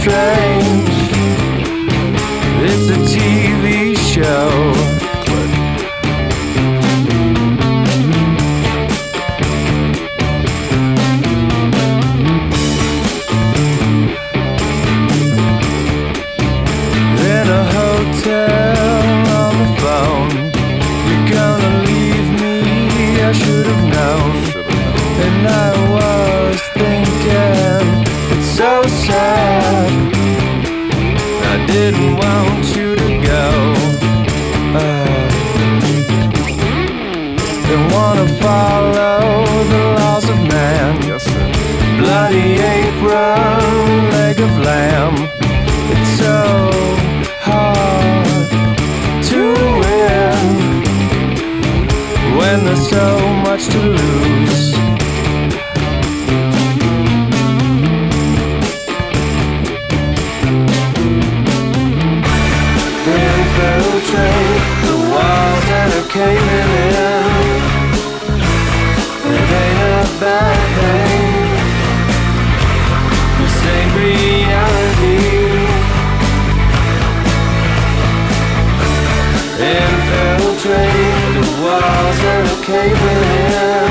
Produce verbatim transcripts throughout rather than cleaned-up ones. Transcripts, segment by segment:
strange. It's a T V show. In a hotel on the phone, you're gonna leave me, I should have known. And I was thinking, it's so sad, I didn't want you to go. uh, Don't wanna follow the laws of man. Yes, sir. Bloody apron, leg of lamb. It's so hard to win when there's so much to lose. Infiltrate the walls that are caving in. It ain't a bad thing. This ain't reality. Infiltrate the walls that are caving in.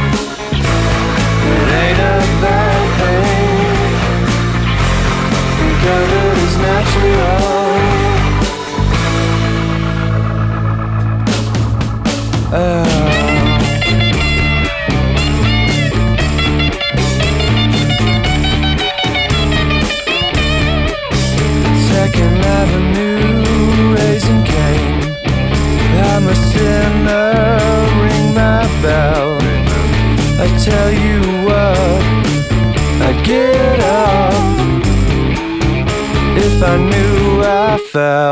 It ain't a bad thing, because it is natural. Uh, Second Avenue, Raising Cane. I'm a sinner, ring my bell. I tell you what, I'd get up if I knew I fell.